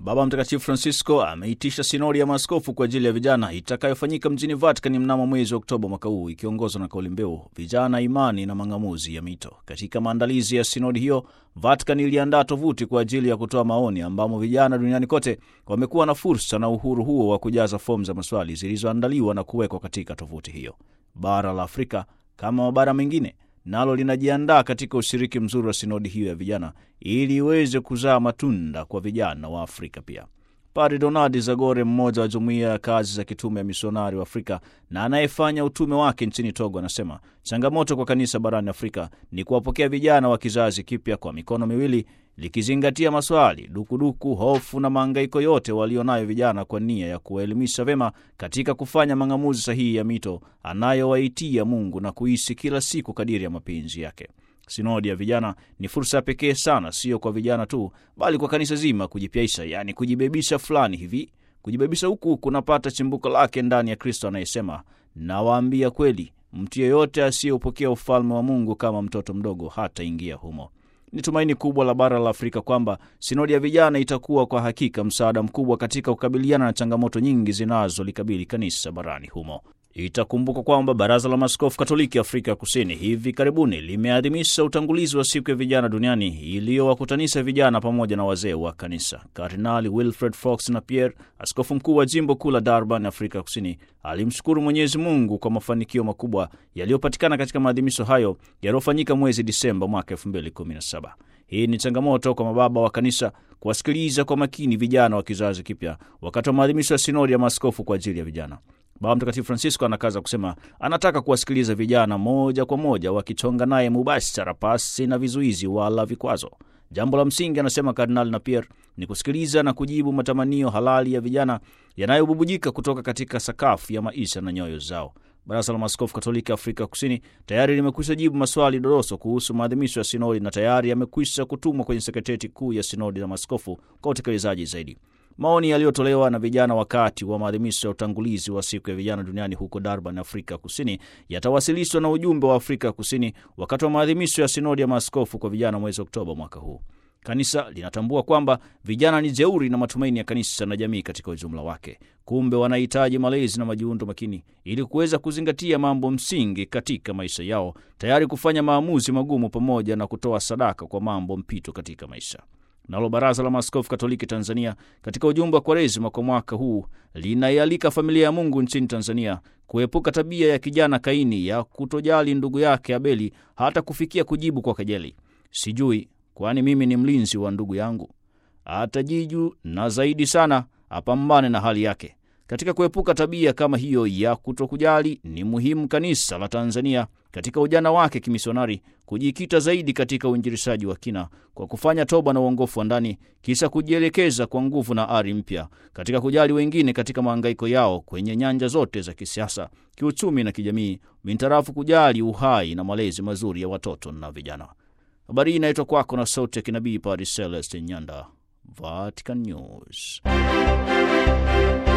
Baba Mtakatifu Francisco ameitisha sinodi ya maaskofu kwa ajili ya vijana itakayofanyika mjini Vatican mnamo mwezi Oktoba mwaka huu, ikiongozwa na kauli mbiu vijana, imani na mang'amuzi ya mito. Katika maandalizi ya sinodi hiyo, Vatican iliandaa tovuti kwa ajili ya kutoa maoni, ambamo vijana duniani kote wamekuwa na fursa na uhuru huo wa kujaza fomu za maswali zilizoandaliwa na kuwekwa katika tovuti hiyo. Bara la Afrika kama mabara mengine nalo linajiandaa katika ushiriki mzuri wa sinodi hiyo ya vijana ili iweze kuzaa matunda kwa vijana wa Afrika pia. Padre Donald Zagore, mmoja wa jumuiya ya kazi za kitume ya misionari wa Afrika na anayefanya utume wake nchini Togo, anasema changamoto kwa kanisa barani Afrika ni kuwapokea vijana wa kizazi kipya kwa mikono miwili, likizingatia maswali, dukuduku, hofu na mahangaiko yote walionayo vijana, kwa nia ya kuwaelimisha vema katika kufanya mang'amuzi sahihi ya mito anayowaitia Mungu na kuishi kila siku kadiri ya mapenzi yake. Sinodi ya vijana ni fursa pekee sana, sio kwa vijana tu, bali kwa kanisa zima kujipyaisha, yani kujibebisha fulani hivi. Kujibebisha huku kunapata chimbuko lake ndani ya Kristo anayesema, nawaambia kweli, mtu yeyote asiyeupokea ufalme wa Mungu kama mtoto mdogo hata ingia humo. Ni tumaini kubwa la bara la Afrika kwamba sinodi ya vijana itakuwa kwa hakika msaada mkubwa katika kukabiliana na changamoto nyingi zinazolikabili kanisa barani humo. Itakumbuka kwamba Baraza la Maaskofu Katoliki Afrika Kusini hivi karibuni limeadhimisha utangulizi wa siku ya vijana duniani iliyowakutanisha vijana pamoja na wazee wa kanisa. Kardinali Wilfred Fox na Pierre, askofu mkuu wa jimbo kuu la Durban, Afrika Kusini, alimshukuru Mwenyezi Mungu kwa mafanikio makubwa yaliyopatikana katika maadhimisho hayo yaliyofanyika mwezi Disemba mwaka 2017. Hii ni changamoto kwa mababa wa kanisa kuwasikiliza kwa makini vijana wa kizazi kipya wakati wa maadhimisho ya sinodi ya maaskofu kwa ajili ya vijana. Baba Mtakatifu Francisco anakaza kusema anataka kuwasikiliza vijana moja kwa moja, wakichonga naye mubashara, pasi na vizuizi wala vikwazo. Jambo la msingi, anasema Kardinali na Pierre, ni kusikiliza na kujibu matamanio halali ya vijana yanayobubujika kutoka katika sakafu ya maisha na nyoyo zao. Baraza la Maaskofu Katoliki Afrika Kusini tayari limekwisha jibu maswali doroso kuhusu maadhimisho ya sinodi na tayari yamekwisha kutumwa kwenye sekretarieti kuu ya sinodi na maaskofu kwa utekelezaji zaidi. Maoni yaliyotolewa na vijana wakati wa maadhimisho ya utangulizi wa siku ya vijana duniani huko Durban, Afrika Kusini, yatawasilishwa na ujumbe wa Afrika Kusini wakati wa maadhimisho ya sinodi ya maaskofu kwa vijana mwezi Oktoba mwaka huu. Kanisa linatambua kwamba vijana ni jeuri na matumaini ya kanisa na jamii katika ujumla wake. Kumbe wanahitaji malezi na majiundo makini ili kuweza kuzingatia mambo msingi katika maisha yao, tayari kufanya maamuzi magumu pamoja na kutoa sadaka kwa mambo mpito katika maisha. Nalo Baraza la Maaskofu Katoliki Tanzania katika ujumbe wa Kwaresima kwa mwaka huu linaialika familia ya Mungu nchini Tanzania kuepuka tabia ya kijana Kaini ya kutojali ndugu yake Abeli hata kufikia kujibu kwa kejeli, sijui kwani mimi ni mlinzi wa ndugu yangu. Atajiju na zaidi sana apambane na hali yake. Katika kuepuka tabia kama hiyo ya kutokujali, ni muhimu kanisa la Tanzania katika ujana wake kimisionari kujikita zaidi katika uinjilishaji wa kina kwa kufanya toba na uongofu wa ndani, kisha kujielekeza kwa nguvu na ari mpya katika kujali wengine katika mahangaiko yao kwenye nyanja zote za kisiasa, kiuchumi na kijamii, mintarafu kujali uhai na malezi mazuri ya watoto na vijana. Habari inaitwa kwako na sauti ya kinabii Padre Celeste Nyanda, Vatican News.